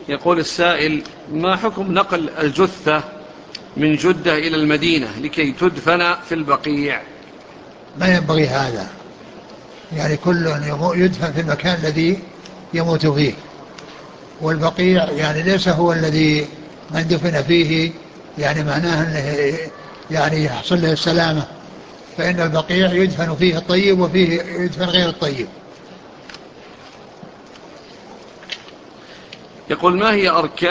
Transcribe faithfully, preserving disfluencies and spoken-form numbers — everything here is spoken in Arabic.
يقول السائل: ما حكم نقل الجثة من جدة إلى المدينة لكي تدفن في البقيع؟ ما ينبغي هذا، يعني كل يدفن في المكان الذي يموت فيه، والبقيع يعني ليس هو الذي من دفن فيه يعني معناه أنه يعني يحصل له السلامة، فإن البقيع يدفن فيه الطيب وفيه يدفن غير الطيب. يقول: ما هي أركان